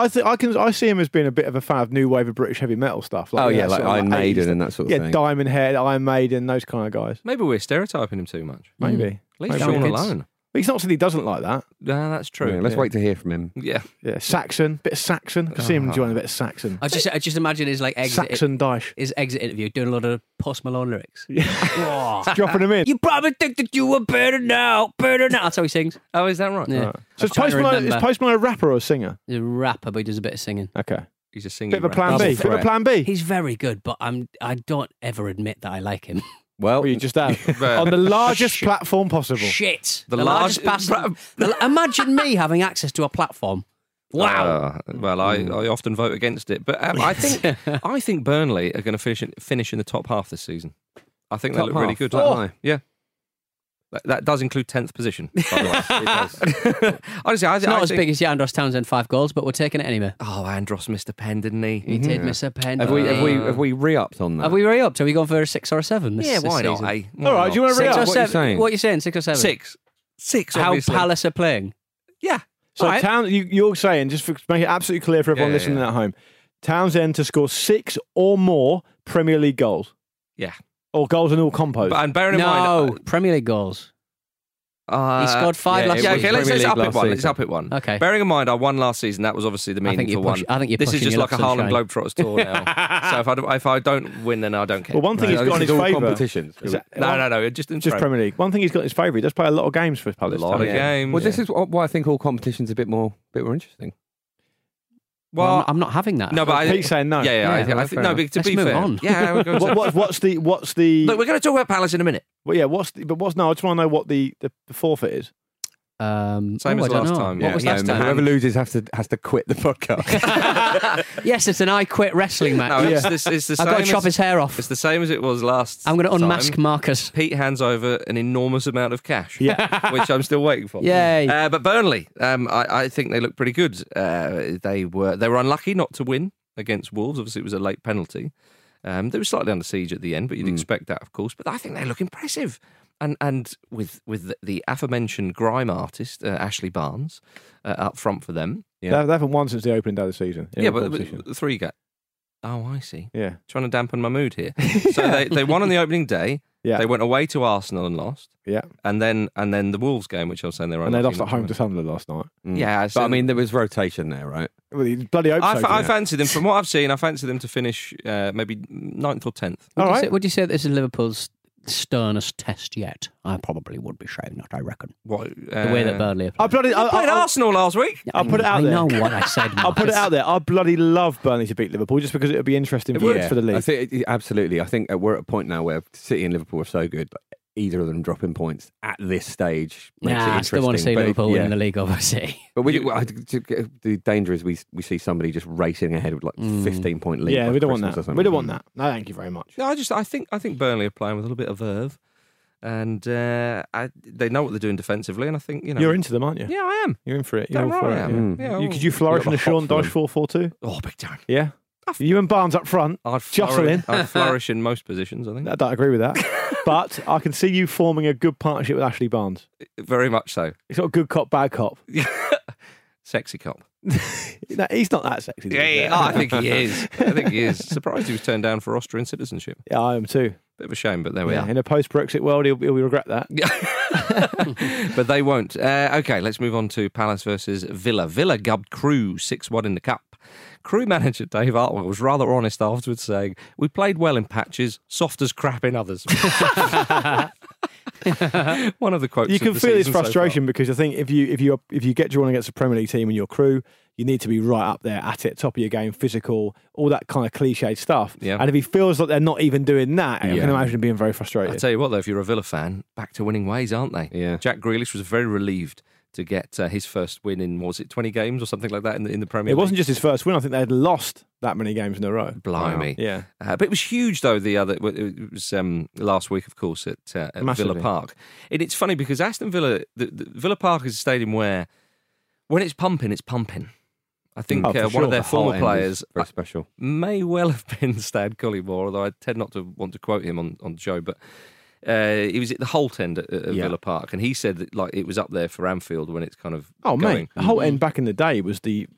I see him as being a bit of a fan of new wave of British heavy metal stuff. Like sort of Iron Maiden 80s and that sort of yeah, thing. Diamond Head, Iron Maiden, those kind of guys. Maybe we're stereotyping him too much. Maybe. Leave Maybe. Sean Kids. alone. But he's not said he doesn't like that. No, that's true. Yeah, let's wait to hear from him. Yeah. Yeah, Saxon, bit of Saxon. I can see him enjoying a bit of Saxon. I just imagine his exit. Saxon Dyche. His exit interview, doing a lot of Post Malone lyrics. Dropping him in. You probably think that you were better now. That's how he sings. Oh, is that right? Yeah. Right. So I'm trying to remember. is Post Malone a rapper or a singer? He's a rapper, but he does a bit of singing. Okay. He's a singing Bit of a rapper. plan Double B. Bit of a threat. plan B. He's very good, but I don't ever admit that I like him. Well, Well, you just have on the largest platform possible. Shit. The largest large- bastard. Imagine me having access to a platform. Wow. Well, I often vote against it, but I think Burnley are going to finish in the top half this season. I think they Top look really half? good. That high? Yeah. That does include 10th position, by the way. it does. Honestly, It's not as big as Andros Townsend 5 goals, but we're taking it anyway. Oh, Andros missed a pen, didn't he? He did miss a pen. Have we re-upped on that? Have we re-upped? Are we going for a 6 or a 7 this Yeah, why this not? season? Eh? Why All right, not? do you want to 6 re-up? or What are you 7? saying? What are you saying? 6 or 7? Six, How obviously. Palace are playing. Yeah. So All right. you're saying, just to make it absolutely clear for everyone Yeah, listening yeah. at home, Townsend to score 6 or more Premier League goals. Yeah. Or goals in all compos. And bearing in No, mind... Premier League goals. He scored 5 yeah, last it Yeah, was season. okay, let's Premier up League it last one. season. Let's up it one. Okay. Bearing in mind, I won last season. That was obviously the meaning for one. I think you're This is pushing just your like a luck, Harlem sunshine. Globetrotters tour now. So if I don't win, then I don't care. Well, one thing No, he's got in this his is all favour. competitions. No, just in Just Premier League. One thing he's got in his favour, he does play a lot of games for A Palace. lot of Yeah. games. Well, this is why I think all competitions are a bit more interesting. Well, I'm not having that. no, but Pete's saying no. Yeah, I well, think fair no. enough. But to Let's be move fair, on. yeah. We're going to, What's the? look, we're going to talk about Palace in a minute. Well, yeah. No, I just want to know what the forfeit is. Same as I don't last know. time, What yeah. was Yeah, last no, time? Whoever loses has to quit the podcast. Yes, it's an I Quit wrestling match. No, it's the I've got to same chop as- his hair off. It's the same as it was last. I'm going to unmask time. Marcus. Pete hands over an enormous amount of cash, Yeah. which I'm still waiting for. Yay. But Burnley, I think they look pretty good. They were unlucky not to win against Wolves. Obviously, it was a late penalty. They were slightly under siege at the end, but you'd expect that, of course. But I think they look impressive. And with the aforementioned grime artist, Ashley Barnes, up front for them. They haven't won since the opening day of the season. in Yeah, all but competition. 3 go. Oh, I see. Yeah. Trying to dampen my mood here. So they won on the opening day. Yeah. They went away to Arsenal and lost. Yeah. And then the Wolves game, which I was saying they were And they unlucky lost at not home win. to Sunderland last night. Yeah, But I mean, there was rotation there, right? Well, he bloody hope so. I didn't he? fancy them. From what I've seen, I fancy them to finish maybe 9th or 10th. All right. Would you say this is Liverpool's sternest test yet? I probably would be saying that, I reckon. What, The way that Burnley have I played. bloody. played Arsenal last week. I'll put it out I there. know what I said, I'll put it Marcus. out there. I bloody love Burnley to beat Liverpool just because it would be interesting for the league. I think absolutely. I think we're at a point now where City and Liverpool are so good, but either of them dropping points at this stage makes it Nah, I interesting. still want to see But Liverpool yeah. winning the league over City. But the danger is we see somebody just racing ahead with like 15-point lead. Yeah, by we don't want Christmas or that. something. We don't want that. No, thank you very much. No, I think Burnley are playing with a little bit of verve, and they know what they're doing defensively. And I think You're into them, aren't you? Yeah, I am. You're in for it. You're Damn all for right it. I Yeah. am. Yeah, Could you flourish You're in a the Sean hot Dyche for 4-4-2? Oh, big time. Yeah. You and Barnes up front. Jostling. I'd flourish in most positions. I think I don't agree with that. But I can see you forming a good partnership with Ashley Barnes. very much so. He's got a good cop, bad cop. Sexy cop. No, he's not that sexy. to be fair. I think he is. I think he is. Surprised he was turned down for Austrian citizenship. Yeah, I am too. Bit of a shame, but there we Yeah, are. in a post-Brexit world, he'll regret that. But they won't. Okay, let's move on to Palace versus Villa. Villa gubbed Crewe 6-1 in the Cup. Crewe manager Dave Artwell was rather honest afterwards, saying, "We played well in patches, soft as crap in others." One of the quotes. You of can the feel his season so far. frustration because I think if you get drawn against a Premier League team and your Crew, you need to be right up there at it, top of your game, physical, all that kind of cliched stuff. Yeah. And if he feels like they're not even doing that, I can imagine him being very I frustrated. tell you what, though, if you're a Villa fan, back to winning ways, aren't they? Yeah. Jack Grealish was very relieved to get his first win in, what was it, 20 games or something like that in the Premier League? It wasn't just his first win. I think they had lost that many games in a row. Blimey. Yeah. But it was huge, though, it was last week, of course, at Villa Massively. Park. And it's funny because Aston Villa, the Villa Park is a stadium where when it's pumping, it's pumping. I think Oh, for one sure. of their The whole former end players is very special. may well have been Stan Collymore, although I tend not to want to quote him on the show, but he was at the Holt end at Villa Park, and he said that like it was up there for Anfield when it's kind of Oh, going. mate. The whole end back in the day was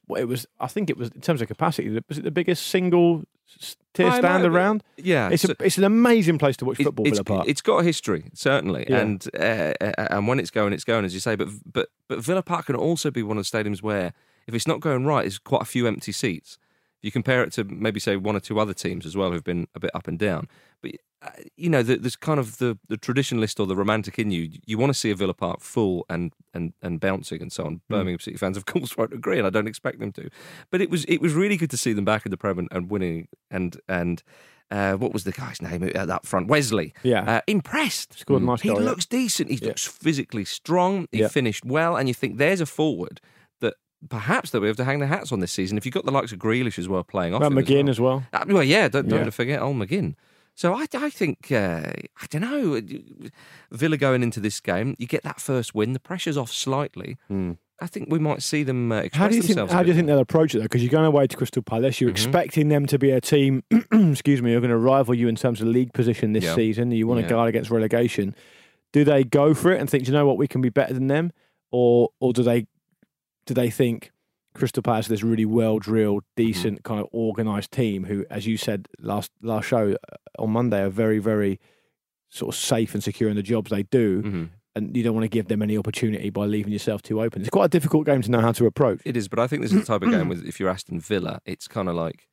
I think it was, in terms of capacity, was it the biggest single tier I stand know, but- around? Yeah, It's an amazing place to watch football, Villa Park. It's got a history, certainly, Yeah. and when it's going, as you say. But Villa Park can also be one of the stadiums where, if it's not going right, there's quite a few empty seats. If you compare it to maybe say one or two other teams as well who've been a bit up and down, but there's kind of the traditionalist or the romantic in you. You want to see a Villa Park full and bouncing and so on. Birmingham City fans, of course, won't agree, and I don't expect them to. But it was really good to see them back in the Prem and winning. And what was the guy's name at that front? Wesley. Yeah. Impressed. Scored a nice He goal, yeah. looks decent. He looks physically strong. He Yeah. finished well, and you think there's a forward that perhaps they'll be able to hang their hats on this season. If you've got the likes of Grealish as well playing off Well, him McGinn as well. well, yeah, don't Yeah. forget old McGinn. So I think, I don't know, Villa going into this game, you get that first win, the pressure's off slightly. I think we might see them express How do you themselves. think they'll approach it though? Because you're going away to Crystal Palace, you're expecting them to be a team, excuse me, who are going to rival you in terms of league position this Yeah. season. You want to Yeah. guard against relegation. Do they go for it and think, do you know what, we can be better than them, or do they do they think Crystal Palace, this really well-drilled, decent, kind of organised team who, as you said last show on Monday, are very, very sort of safe and secure in the jobs they do, and you don't want to give them any opportunity by leaving yourself too open. It's quite a difficult game to know how to approach. It is, but I think this is the type of game with if you're Aston Villa, it's kind of like,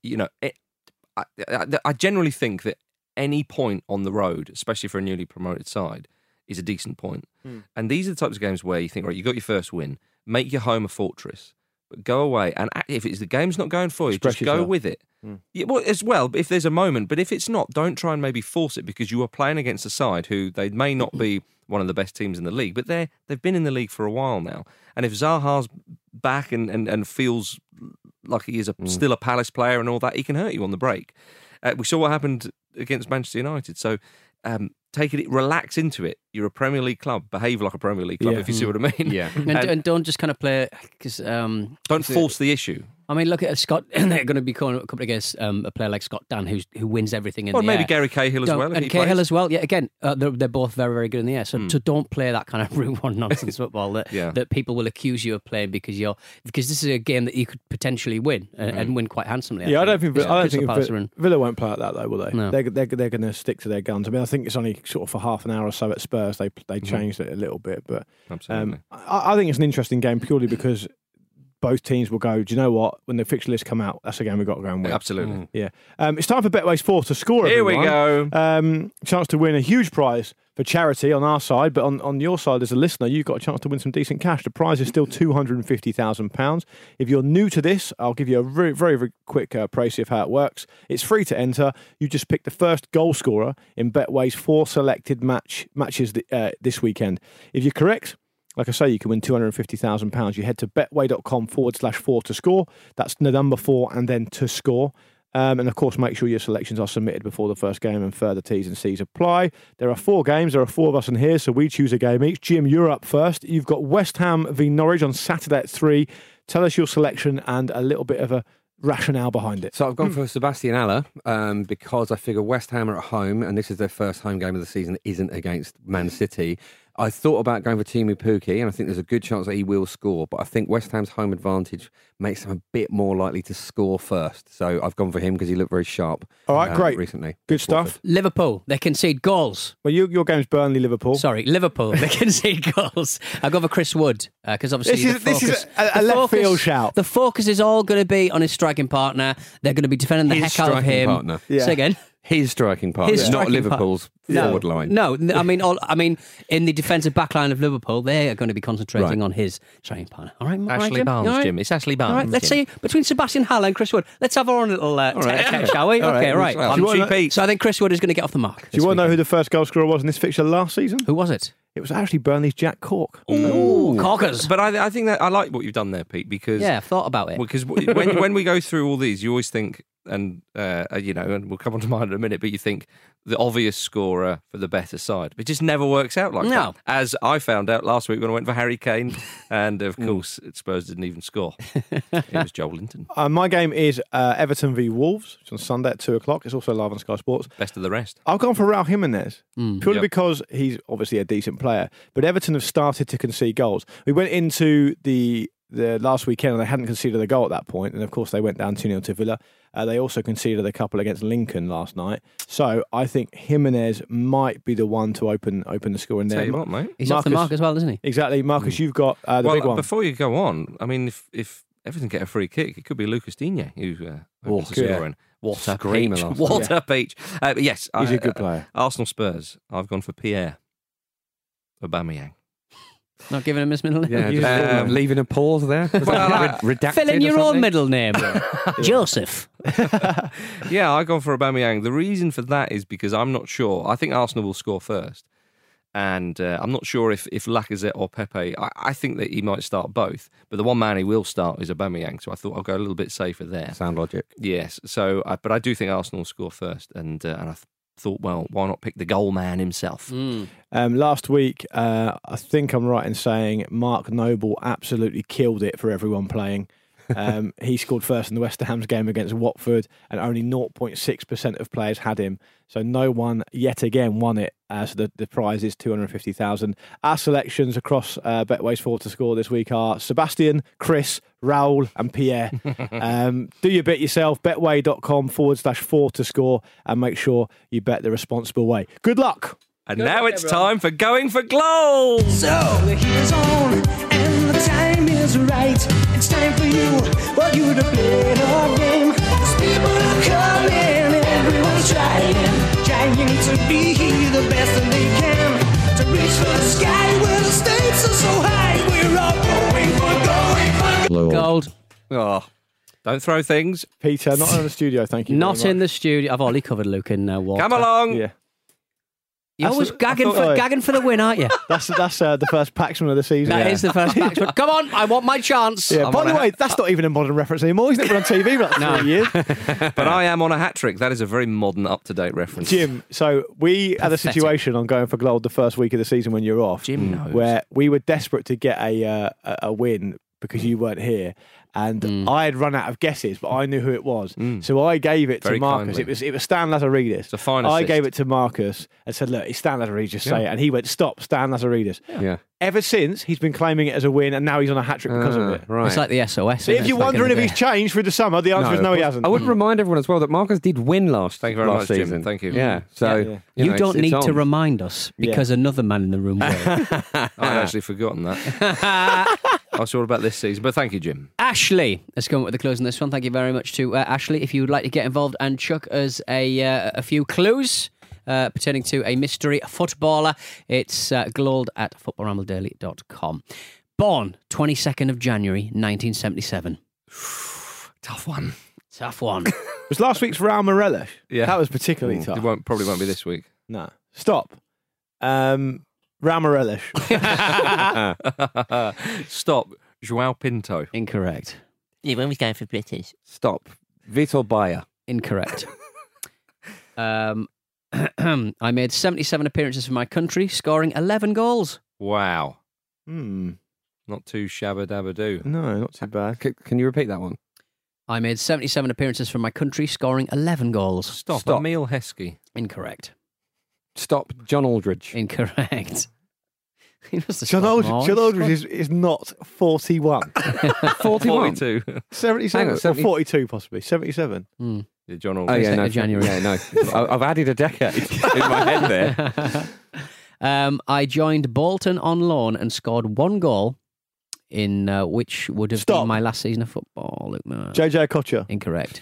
I generally think that any point on the road, especially for a newly promoted side, is a decent point. And these are the types of games where you think, right, you got your first win, make your home a fortress, but go away. And if the game's not going for you, just go with it. Yeah, well, as well, if there's a moment, but if it's not, don't try and maybe force it, because you are playing against a side who they may not be one of the best teams in the league, but they've been in the league for a while now. And if Zaha's back and feels like he is still a Palace player and all that, he can hurt you on the break. We saw what happened against Manchester United. So take it, relax into it. You're a Premier League club. Behave like a Premier League club, if you see what I mean. Yeah. And don't just kind of play, because don't force the issue. I mean, look at Scott, and they're going to be coming up against a player like Scott Dann, who wins everything in the air. Maybe Gary Cahill as well. And Cahill as well. Yeah, again, they're both very, very good in the air. So don't play that kind of route one nonsense football that people will accuse you of playing because this is a game that you could potentially win and win quite handsomely. Yeah, I don't think Villa won't play like that though, will they? No. They're going to stick to their guns. I mean, I think it's only sort of for half an hour or so at Spurs they changed it a little bit, but absolutely. I think it's an interesting game purely because both teams will go, do you know what? When the fixture list come out, that's a game we've got to go and win. Absolutely. Yeah. It's time for Betway's Force to score, everyone. Here we go. Chance to win a huge prize for charity on our side, but on your side as a listener, you've got a chance to win some decent cash. The prize is still £250,000. If you're new to this, I'll give you a very, very, very quick précis of how it works. It's free to enter. You just pick the first goal scorer in Betway's 4 selected matches this weekend. If you're correct, like I say, you can win £250,000. You head to betway.com/4 to score. That's the number 4 and then to score. And of course, make sure your selections are submitted before the first game and further T's and C's apply. There are 4 games. There are 4 of us in here, so we choose a game each. Jim, you're up first. You've got West Ham v Norwich on Saturday at 3. Tell us your selection and a little bit of a rationale behind it. So I've gone for Sebastian Haller because I figure West Ham are at home and this is their first home game of the season that isn't against Man City. I thought about going for Timu Pukki, and I think there's a good chance that he will score, but I think West Ham's home advantage makes them a bit more likely to score first. So I've gone for him because he looked very sharp. All right, great. Recently. Good stuff. Liverpool, they concede goals. Well, your game's Burnley-Liverpool. Sorry, Liverpool, they concede goals. I'll go for Chris Wood, because obviously this is a left field shout. The focus is all going to be on his striking partner. They're going to be defending the heck out of him. Partner. Yeah. Say again? His striking partner, not Liverpool's forward line. No, I mean, in the defensive backline of Liverpool, they are going to be concentrating on his striking partner. All right, Ashley Barnes, Jim. It's Ashley Barnes. All right, let's see between Sebastian Haller and Chris Wood. Let's have our own little tech, shall we? Okay, right. I'm cheap. So I think Chris Wood is going to get off the mark. Do you want to know who the first goal scorer was in this fixture last season? Who was it? It was actually Burnley's Jack Cork. Ooh, Corkers. But I think that I like what you've done there, Pete, because I've thought about it. Because when we go through all these, you always think, and and we'll come on to mine in a minute, but you think the obvious scorer for the better side. It just never works out like that. As I found out last week when I went for Harry Kane, and of course Spurs didn't even score. It was Joel Linton. My game is Everton v Wolves. It's on Sunday at 2:00. It's also live on Sky Sports. Best of the rest. I've gone for Raul Jimenez purely because he's obviously a decent player, but Everton have started to concede goals. We went into the last weekend and they hadn't conceded a goal at that point, and of course they went down 2-0 to Villa. They also conceded a couple against Lincoln last night, so I think Jimenez might be the one to open the score in there. Tell you what, mate, he's off the mark as well, isn't he? Exactly, Marcus. You've got the big one. Before you go on, I mean, if Everton get a free kick, it could be Lucas Digne who opens the scoring. What a peach! What a peach! Yes, he's a good player. Arsenal Spurs. I've gone for Pierre Aubameyang. Not giving him his middle name? Yeah, leaving a pause there. Redacted. Fill in your own middle name. Joseph. Yeah, I've gone for Aubameyang. The reason for that is because I'm not sure. I think Arsenal will score first. And I'm not sure if Lacazette or Pepe, I think that he might start both. But the one man he will start is Aubameyang. So I thought I'll go a little bit safer there. Sound logic. Yes. So, but I do think Arsenal will score first. And I thought, well, why not pick the goal man himself? Last week, I think I'm right in saying Mark Noble absolutely killed it for everyone playing. He scored first in the West Ham's game against Watford, and only 0.6% of players had him. So no one yet again won it. So the prize is 250,000. Our selections across Betway's 4 to score this week are Sebastian, Chris, Raoul, and Pierre. Do your bit yourself. Betway.com/4 to score, and make sure you bet the responsible way. Good luck. And now it's time for Going for Goals. So the heat is on and the time is right. It's time for you to play the game. 'Cause people are coming and everyone's trying to be the best that they can. To reach for the sky where the stakes are so high. We're all going for Gold. Oh, don't throw things. Peter, not in the studio, thank you. Not very in much. the studio. I've already covered Luke in Walter. Come along. Yeah. You're always gagging for the win, aren't you? That's the first Paxman of the season. That is the first back. Come on, I want my chance. Yeah, by the way, that's not even a modern reference anymore. He's never been on TV for like 3 years. But I am on a hat trick. That is a very modern, up-to-date reference. Jim, so we had a Pathetic. situation on Going for Gold the first week of the season when you're off. Jim knows. Where we were desperate to get a win because you weren't here. And I had run out of guesses, but I knew who it was. So I gave it Very to Marcus. kindly. It was Stan Lazaridis. It's a fine I assist. gave it to Marcus and said, look, it's Stan Lazaridis, just say it. And he went, stop, Stan Lazaridis. Yeah. Ever since, he's been claiming it as a win, and now he's on a hat-trick because of it. Right. It's like the SOS. So if you're wondering if he's changed through the summer, the answer is no, he hasn't. I would remind everyone as well that Marcus did win last Thank you very much, Jim. season. Thank you. Yeah. So Yeah. You know, don't it's need to on. remind us because another man in the room will. I'd actually forgotten that. I was all about this season, but thank you, Jim. Ashley, let's go with the clues on this one. Thank you very much to Ashley. If you would like to get involved and chuck us a few clues pertaining to a mystery footballer, it's glowed at footballrambledaily.com. Born 22nd of January 1977. Tough one. Tough one. Was last week's Raul Morelos? Yeah. That was particularly tough. It probably won't be this week. No. Stop. Raul Morelos. Stop. Joao Pinto. Incorrect. Yeah, when we going for British. Stop. Vitor Bayer. Incorrect. I made 77 appearances for my country, scoring 11 goals. Wow. Hmm. Not too shabba-dabba-doo. No, not too bad. Can you repeat that one? I made 77 appearances for my country, scoring 11 goals. Stop. Stop. Emil Heskey. Incorrect. Stop. John Aldridge. Incorrect. He must have John scored Aldridge, more. John Aldridge is not 41. 41. 42. 77 Hang on, or 70 42 possibly. 77. Yeah, John Oh, Aldridge. yeah, 22nd no. of January. Yeah, no. I've added a decade in my head there. I joined Bolton on loan and scored 1 goal in which would have Stop. been my last season of football. Luke Murray. JJ Okocha. Incorrect.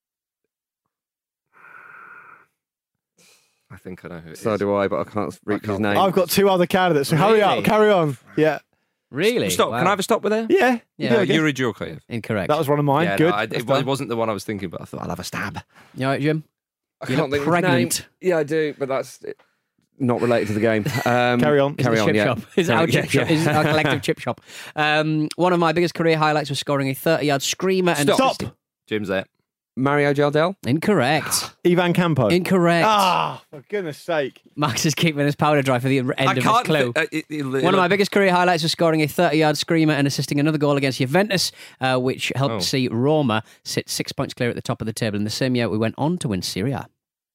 I think I know who it is. So do I, but I can't reach his name. I've got 2 other candidates, so hurry Really? up, carry on. Yeah. Really? Stop. Wow. Can I have a stop with there? Yeah. Yeah, Yuri Djurkaev. Incorrect. That was one of mine. Yeah, Good. no, That's it done. wasn't the one I was thinking, but I thought I'll have a stab. You all right, Jim? I You're can't not think of his name. pregnant. Yeah, I do, but that's not related to the game. Carry on. Carry It's a on, chip yeah. shop. It's our Yeah, chip shop. yeah. It's our collective chip shop. One of my biggest career highlights was scoring a 30-yard screamer and Stop. assisting. Jim's there. Mario Jaldel. Incorrect. Ivan Campo. Incorrect. Ah, for goodness sake. Max is keeping his powder dry for the end of his clue. One of my biggest career highlights was scoring a 30-yard screamer and assisting another goal against Juventus, which helped see Roma sit 6 points clear at the top of the table. In the same year, we went on to win Serie A.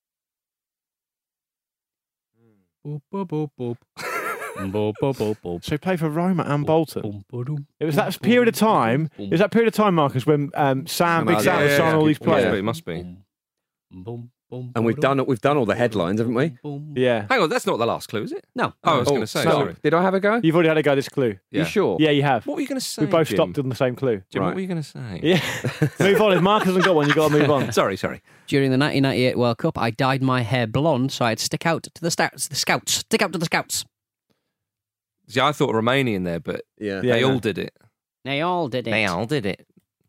Boop, boop, boop, boop. Boop, boop, boop, boop. So he played for Roma and Bolton. Boom, boom, It was that period of time. It was that period of time, Marcus, when Big Sam was signing all these players. It must be. And we've done all the headlines, haven't we? Yeah. Hang on, that's not the last clue, is it? No. Oh, I was going to say, stop. sorry. Did I have a go? You've already had a go at this clue. Yeah. You sure? Yeah, you have. What were you going to say, We both Jim? stopped on the same clue. Jim, Right. what were you going to say? Yeah. Move on. If Marcus hasn't got one, you've got to move on. Sorry. During the 1998 World Cup, I dyed my hair blonde so I'd stick out to the scouts. Stick out to the scouts. See, I thought Romanian there, but Yeah. Yeah. they all did it. They all did it. all did it.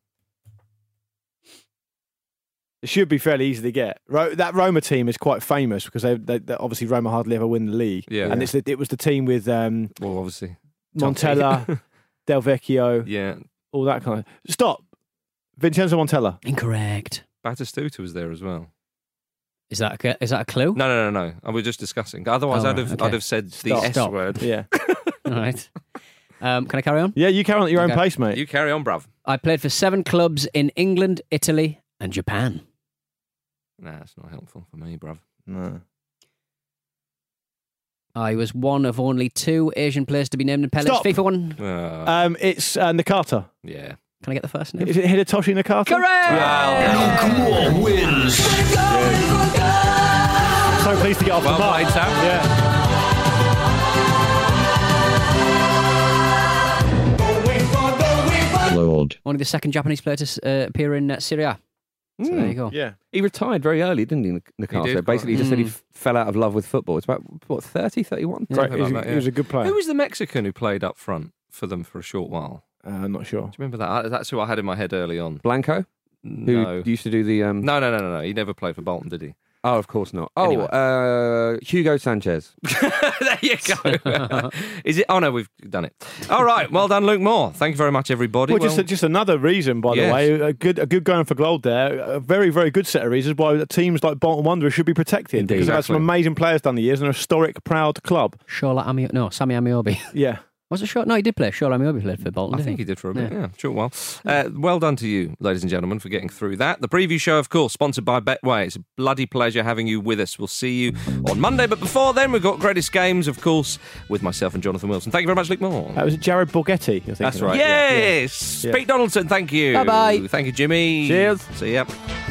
It should be fairly easy to get. That Roma team is quite famous because they obviously Roma hardly ever win the league. Yeah. And it was the team with Well, obviously. Montella, Del Vecchio, Yeah. all that kind of. Stop. Vincenzo Montella. Incorrect. Batistuta was there as well. Is that a clue? No. I was just discussing. Otherwise, Oh, I'd right, have okay. I'd have said the Stop. S word. Yeah. All right. Can I carry on? Yeah, you carry on at your own Okay. pace, mate. You carry on, bruv. I played for 7 clubs in England, Italy, and Japan. Nah, it's not helpful for me, bruv. No. I was one of only 2 Asian players to be named in Pele's Stop. FIFA 1. It's Nakata. Yeah. Can I get the first name? Is it Hidetoshi Nakata? Correct! Luke Moore wins. So pleased to get off Well the mark. played, Sam. Yeah. Lord. Only the second Japanese player to appear in Serie A. So there you go. Yeah. He retired very early, didn't he, Nakata? He did, Basically, he just said he fell out of love with football. It's about, 30, 31? Great. Something like that, He was a good player. Who was the Mexican who played up front for them for a short while? I'm not sure. Do you remember that? That's who I had in my head early on. Blanco? No. Who used to do the... No. He never played for Bolton, did he? Oh, of course not. Anyway. Hugo Sanchez. There you go. Is it? Oh, no, we've done it. All right. Well done, Luke Moore. Thank you very much, everybody. Well, just another reason, by Yes. the way, a good going for gold there. A very, very good set of reasons why teams like Bolton Wanderers should be protected. Indeed. Because they've had some Exactly. amazing players down the years and a historic, proud club. Sammy Amiobi. Yeah. Was it Shola? No, he did play. Shola Amiobi played for Bolton. I didn't think he did for a bit. Yeah. Yeah, sure. Well done to you, ladies and gentlemen, for getting through that. The preview show, of course, sponsored by Betway. It's a bloody pleasure having you with us. We'll see you on Monday. But before then, we've got Greatest Games, of course, with myself and Jonathan Wilson. Thank you very much, Luke Moore. Was it Jared Borghetti? You're thinking That's of? right. Yes. Yeah. Pete Donaldson, thank you. Bye-bye. Thank you, Jimmy. Cheers. See ya.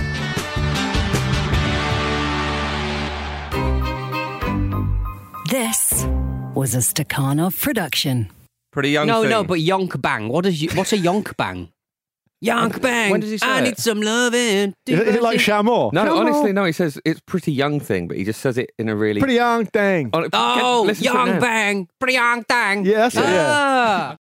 This was a Stakhanov production. Pretty young No, thing. no, but Yonk Bang. What's a Yonk Bang? Yonk Bang. When does he say I it? need some loving. Is it like Shamor? No, Come honestly, on. no. He says it's pretty young thing, but he just says it in a really... Pretty young thing. Oh, listen to it Yonk now. Bang. Pretty Yonk Bang. Yeah, that's it, yeah. Ah.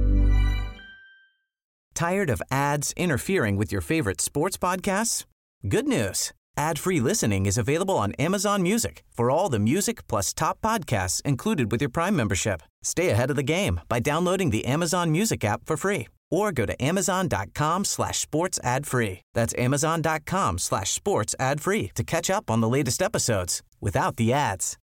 Tired of ads interfering with your favorite sports podcasts? Good news. Ad-free listening is available on Amazon Music for all the music plus top podcasts included with your Prime membership. Stay ahead of the game by downloading the Amazon Music app for free or go to amazon.com/sports ad free. That's amazon.com/sports ad free to catch up on the latest episodes without the ads.